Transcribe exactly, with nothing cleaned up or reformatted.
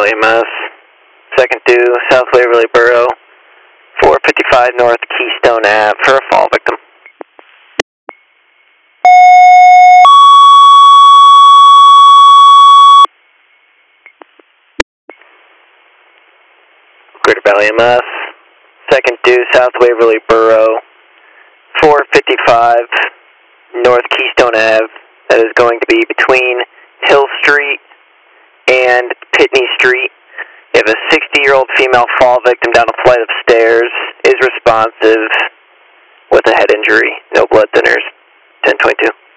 Valley E M S. Second due, South Waverly Borough, four fifty-five North Keystone Ave for a fall victim. Greater Valley E M S. Second due, South Waverly Borough, four fifty-five North Keystone Ave. That is going to be between Hill Street and Pitney Street. You have a sixty-year-old female fall victim down a flight of stairs, is responsive with a head injury, no blood thinners, ten twenty-two.